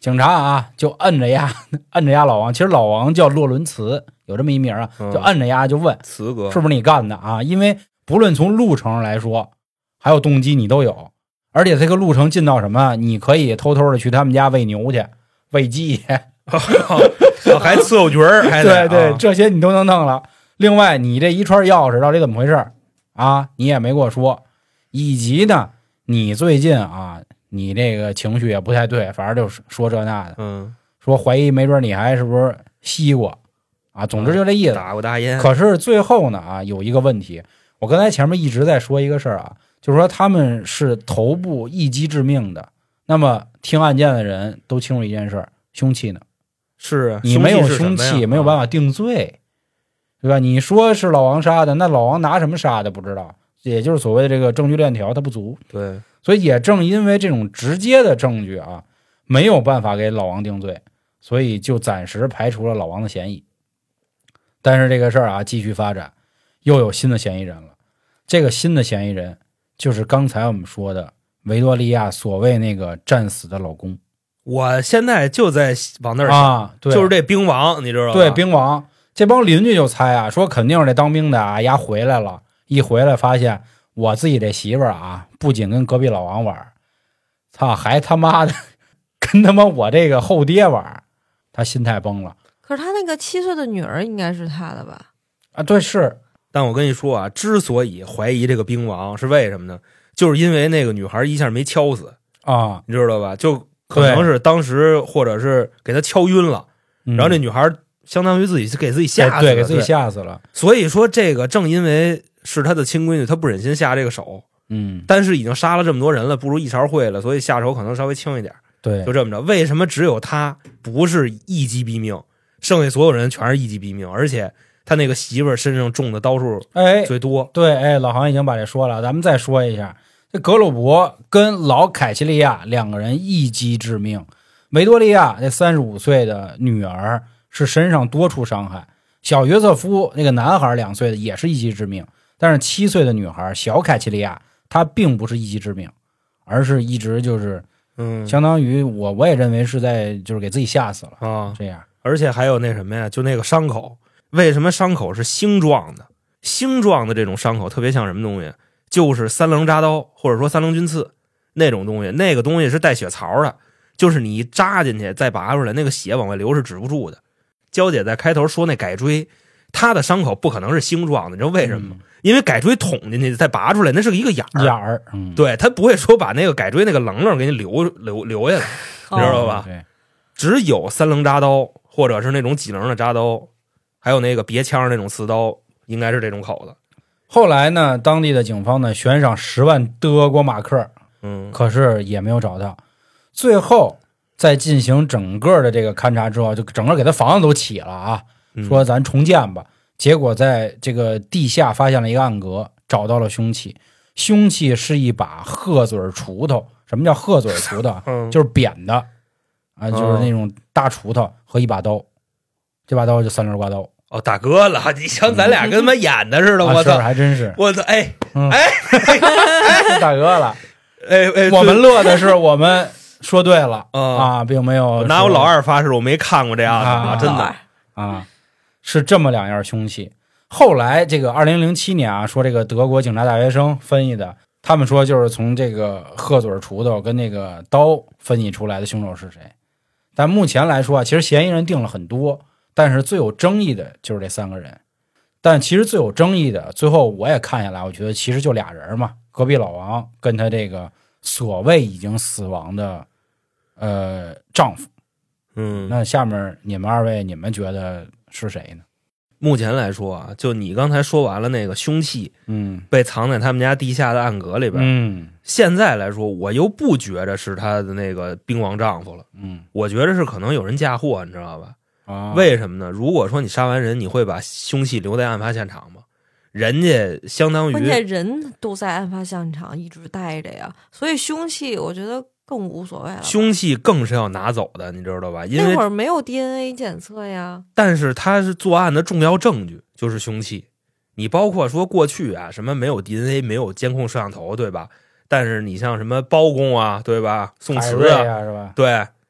A: 警察啊就摁着呀，摁着呀老王，其实老王叫洛伦茨，有这么一名啊，就摁着呀就问
B: 慈哥
A: 是不是你干的啊？因为不论从路程来说，还有动机你都有，而且这个路程近到什么，你可以偷偷的去他们家喂牛去、喂鸡去，
B: 还伺候角儿，还
A: 对对、
B: 啊，
A: 这些你都能弄了。另外，你这一串钥匙到底怎么回事啊？你也没跟我说，以及呢，你最近啊，你这个情绪也不太对，反正就是说这那的，
B: 嗯，
A: 说怀疑没准你还是不是吸过啊？总之就这意思。
B: 打过大烟，
A: 可是最后呢啊，有一个问题，我刚才前面一直在说一个事儿啊，就是说他们是头部一击致命的。那么听案件的人都清楚一件事儿，凶器呢？
B: 是啊，
A: 你没有凶
B: 凶器是什么呀
A: 器，没有办法定罪，对吧？你说是老王杀的，那老王拿什么杀的不知道，也就是所谓的这个证据链条它不足。
B: 对，
A: 所以也正因为这种直接的证据啊，没有办法给老王定罪，所以就暂时排除了老王的嫌疑。但是这个事儿啊继续发展，又有新的嫌疑人了。这个新的嫌疑人就是刚才我们说的维多利亚所谓那个战死的老公
B: 我现在就在往那儿想，
A: 啊，对，
B: 就是这兵王，你知道吧？
A: 对，兵王。这帮邻居就猜啊，说肯定是这当兵的啊，丫回来了，一回来发现我自己这媳妇儿啊，不仅跟隔壁老王玩，操，还他妈的跟他妈我这个后爹玩，他心态崩了
C: 可是他那个七岁的女儿应该是他的吧？
A: 啊！对，是
B: 但我跟你说啊，之所以怀疑这个兵王是为什么呢？就是因为那个女孩一下没敲死，
A: 啊，
B: 你知道吧？就可能是当时或者是给他敲晕了，
A: 嗯、
B: 然后这女孩相当于自己给自己吓死了，
A: 对，给自己吓死了。
B: 所以说这个正因为是他的亲闺女，他不忍心下这个手，
A: 嗯，
B: 但是已经杀了这么多人了，不如一勺烩了，所以下手可能稍微轻一点。
A: 对，
B: 就这么着。为什么只有他不是一击毙命，剩下所有人全是一击毙命？而且他那个媳妇儿身上中的刀数
A: 哎，
B: 最多。
A: 对，哎，老航已经把这说了，咱们再说一下，这格鲁伯跟老凯奇利亚两个人一击致命。维多利亚这三十五岁的女儿是身上多处伤害，小约瑟夫那个男孩两岁的也是一击致命，但是七岁的女孩小凯奇利亚她并不是一击致命，而是一直就是
B: 嗯，
A: 相当于我我也认为是在就是给自己吓死了
B: 啊，
A: 这样。
B: 而且还有那什么呀，就那个伤口，为什么伤口是星状的？星状的这种伤口特别像什么东西？就是三棱铡刀或者说三棱军刺那种东西，那个东西是带血槽的，就是你一扎进去再拔出来，那个血往外流是止不住的。娇姐在开头说那改锥，它的伤口不可能是星状的，你知道为什么吗？
A: 嗯、
B: 因为改锥捅进去再拔出来，那是一个眼儿，
A: 眼儿，嗯，
B: 对，他不会说把那个改锥那个棱棱给你留留留下来，你知道吧？
A: 哦、对，
B: 只有三棱铡刀或者是那种几棱的铡刀，还有那个别枪那种刺刀，应该是这种口子。
A: 后来呢，当地的警方呢悬赏十万德国马克，
B: 嗯，
A: 可是也没有找到。最后在进行整个的这个勘察之后，就整个给他房子都起了啊，
B: 嗯、
A: 说咱重建吧。结果在这个地下发现了一个暗格，找到了凶器。凶器是一把鹤嘴锄头。什么叫鹤嘴锄头？
B: 嗯、
A: 就是扁的啊，就是那种大锄头和一把刀。这把刀就三棱刮刀。
B: 哦，大哥了，你像咱俩跟他妈演的似的，我操、
A: 啊，还真是，
B: 我操，哎，
A: 嗯、
B: 哎，
A: 哎，大哥了，
B: 哎哎，
A: 我们乐的是我们说对了、
B: 嗯、
A: 啊，并没有
B: 我拿我老二发誓，我没看过这案子啊，
A: 啊
B: 真的
A: 啊，是这么两样凶器。后来这个二零零七年啊，说这个德国警察大学生分析的，他们说就是从这个鹤嘴锄头跟那个刀分析出来的凶手是谁。但目前来说啊，其实嫌疑人定了很多。但是最有争议的就是这三个人，但其实最有争议的，最后我也看下来，我觉得其实就俩人嘛，隔壁老王跟他这个所谓已经死亡的呃丈夫。
B: 嗯，
A: 那下面你们二位，你们觉得是谁呢？
B: 目前来说啊，就你刚才说完了那个凶器，
A: 嗯，
B: 被藏在他们家地下的暗格里边，
A: 嗯，
B: 现在来说，我又不觉得是他的那个兵王丈夫了，
A: 嗯，
B: 我觉得是可能有人嫁祸，你知道吧？
A: 啊，
B: 为什么呢？如果说你杀完人，你会把凶器留在案发现场吗？人家相当于
C: 关键人都在案发现场一直待着呀，所以凶器我觉得更无所谓了。
B: 凶器更是要拿走的，你知道吧？因为
C: 那会儿没有 D N A 检测呀。
B: 但是它是作案的重要证据，就是凶器。你包括说过去啊，什么没有 D N A， 没有监控摄像头，对吧？但是你像什么包公啊，对吧？宋慈
A: 啊，是吧？
B: 对。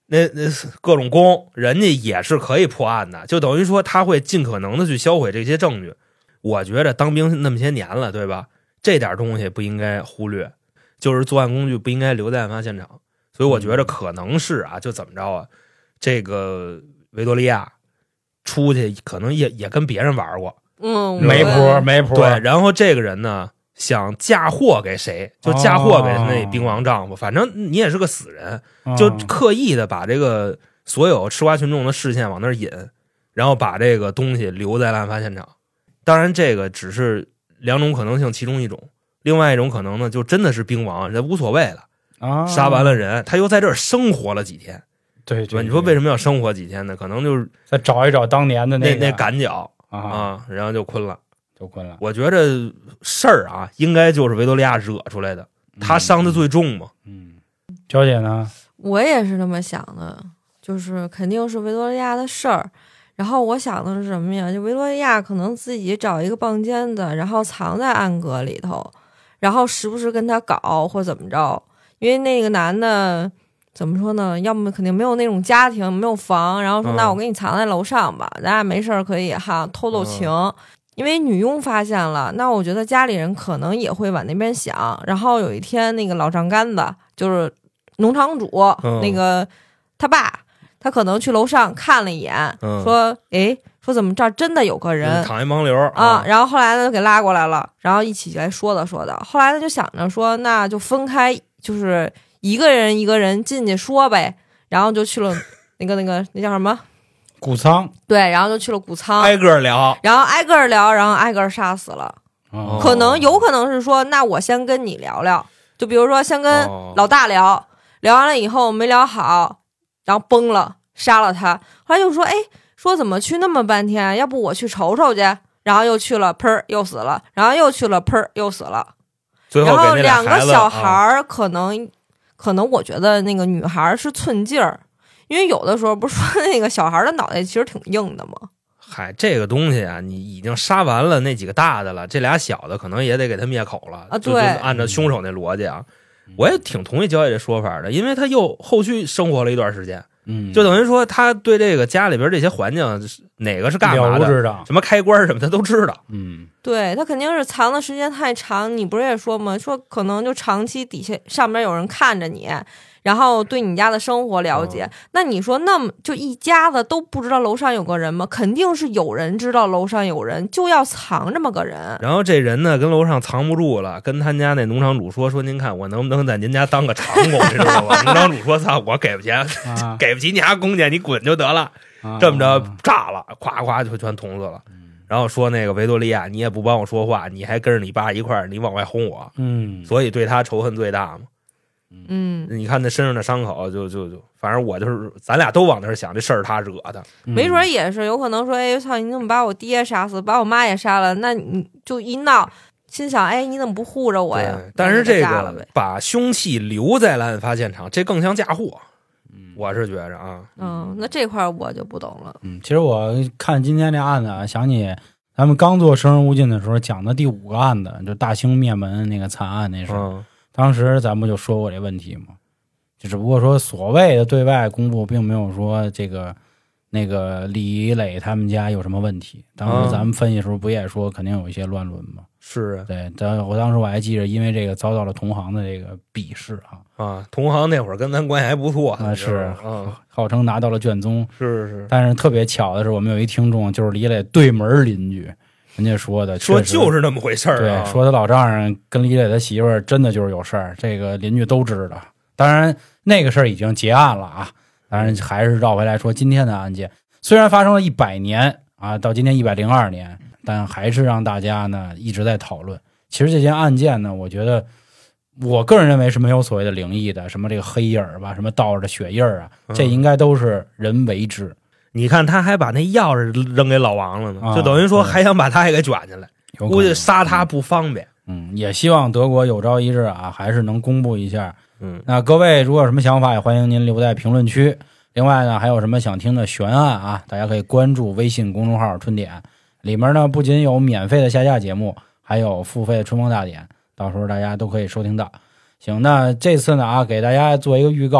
B: 那那各种宫，人家也是可以破案的，就等于说他会尽可能的去销毁这些证据。我觉得当兵那么些年了，对吧？这点东西不应该忽略，就是作案工具不应该留在案发现场。所以我觉得可能是啊，就怎么着啊，这个维多利亚出去可能也也跟别人玩过，
C: 嗯，
A: 没谱没谱。
B: 对，然后这个人呢想嫁祸给谁，就嫁祸给那兵王丈夫，哦、反正你也是个死人，就刻意的把这个所有吃瓜群众的视线往那儿引，然后把这个东西留在了案发现场。当然，这个只是两种可能性其中一种，另外一种可能呢，就真的是兵王，人无所谓了。
A: 啊，
B: 杀完了人，他又在这儿生活了几天，
A: 对对，对，
B: 你说为什么要生活几天呢？可能就是
A: 再找一找当年的
B: 那
A: 那
B: 那赶脚
A: 啊
B: 啊，然后就困了，
A: 就困了。
B: 我觉着事儿啊，应该就是维多利亚惹出来的，他伤的最重嘛。
A: 嗯，娇姐呢？
C: 我也是这么想的，就是肯定是维多利亚的事儿。然后我想的是什么呀？就维多利亚可能自己找一个棒尖子，然后藏在暗格里头，然后时不时跟他搞或怎么着。因为那个男的怎么说呢？要么肯定没有那种家庭，没有房，然后说、嗯、那我给你藏在楼上吧，咱俩没事儿可以哈偷偷情。嗯、因为女佣发现了，那我觉得家里人可能也会往那边想。然后有一天，那个老丈杆子就是农场主，嗯、那个他爸，他可能去楼上看了一眼，嗯、说：“哎，说怎么这儿真的有个人、
B: 嗯、躺一盲流
C: 啊？”啊然后后来呢，就给拉过来了，然后一起来说的说的。后来呢，就想着说，那就分开。就是一个人一个人进去说呗，然后就去了那个那个那叫什么
A: 谷仓，
C: 对，然后就去了谷仓，
B: 挨个聊，
C: 然后挨个聊，然后挨个杀死了。
A: 哦、
C: 可能有可能是说，那我先跟你聊聊，就比如说先跟老大聊，哦、聊完了以后没聊好，然后崩了，杀了他。后来就说，哎，说怎么去那么半天？要不我去瞅瞅去？然后又去了，砰又死了，然后又去了，砰又死了。
B: 最后
C: 然后两个小
B: 孩
C: 儿可能、啊、可能我觉得那个女孩是寸劲儿，因为有的时候不是说那个小孩的脑袋其实挺硬的吗？
B: 嗨，这个东西啊，你已经杀完了那几个大的了，这俩小的可能也得给他灭口了
C: 啊。
B: 对，按照凶手那逻辑啊，我也挺同意焦姐这说法的，因为他又后续生活了一段时间。
A: 嗯，
B: 就等于说他对这个家里边这些环境哪个是干嘛的，
A: 知道
B: 什么开关什么他都知道。
A: 嗯，
C: 对，他肯定是藏的时间太长。你不是也说吗？说可能就长期底下上边有人看着你，然后对你家的生活了解。嗯、那你说，那么就一家子都不知道楼上有个人吗？肯定是有人知道楼上有人，就要藏这么个人。
B: 然后这人呢，跟楼上藏不住了，跟他家那农场主说说，您看我能不能在您家当个长工，知道吧？农场主说，操，我给不起，啊、给不起你还公家，你滚就得了。啊、这么着炸了，咵咵就全捅死了。然后说那个维多利亚，你也不帮我说话，你还跟着你爸一块儿，你往外轰我，
A: 嗯，
B: 所以对他仇恨最大嘛。
C: 嗯，
B: 你看他身上的伤口就，就就就，反正我就是，咱俩都往那儿想，这事儿他惹的，
C: 没准也是有可能说，哎，操，你怎么把我爹杀死，把我妈也杀了？那你就一闹，心想，哎，你怎么不护着我呀？
B: 但是这个把凶器留在了案发现场，这更像嫁祸。我是觉着啊，
C: 嗯，那这块我就不懂了。
A: 嗯，其实我看今天这案子啊，想起咱们刚做《生人勿近》的时候讲的第五个案子，就大兴灭门那个惨案那事儿。
B: 嗯
A: 当时咱们就说过这问题嘛，就只不过说所谓的对外公布，并没有说这个那个李磊他们家有什么问题。当时咱们分析的时候不也说肯定有一些乱伦吗？
B: 是，
A: 对，但我当时我还记着，因为这个遭到了同行的这个鄙视啊
B: 啊，同行那会儿跟咱关系还不错
A: 啊，是，
B: 嗯，
A: 号称拿到了卷宗，
B: 是是。
A: 但是特别巧的是，我们有一听众就是李磊对门邻居。人家说的
B: 说就是那么回事儿、啊，
A: 对，说他老丈人跟李磊的媳妇儿真的就是有事儿，这个邻居都知道。当然那个事儿已经结案了啊，当然还是绕回来说今天的案件，虽然发生了一百年啊，到今天一百零二年，但还是让大家呢一直在讨论。其实这件案件呢，我觉得我个人认为是没有所谓的灵异的，什么这个黑影儿吧，什么道着的血印儿啊，这应该都是人为之。嗯
B: 你看他还把那钥匙扔给老王了呢，啊、就等于说还想把他也给卷进来，估计杀他不方便。
A: 嗯，也希望德国有朝一日啊，还是能公布一下。
B: 嗯，
A: 那各位如果有什么想法，也欢迎您留在评论区。另外呢，还有什么想听的悬案啊，大家可以关注微信公众号春点，里面呢不仅有免费的下架节目，还有付费的春风大典，到时候大家都可以收听到。行，那这次呢啊，给大家做一个预告。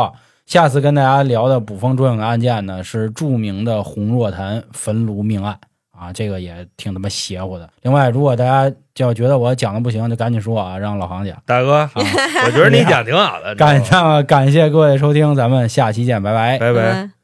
A: 下次跟大家聊的捕风捉影的案件呢，是著名的洪若潭焚炉命案啊，这个也挺他妈邪乎的。另外，如果大家要觉得我讲的不行，就赶紧说啊，让老航讲。
B: 大哥，啊、我觉得你讲挺好的。
A: 感感感谢各位收听，咱们下期见，拜拜，
B: 拜拜。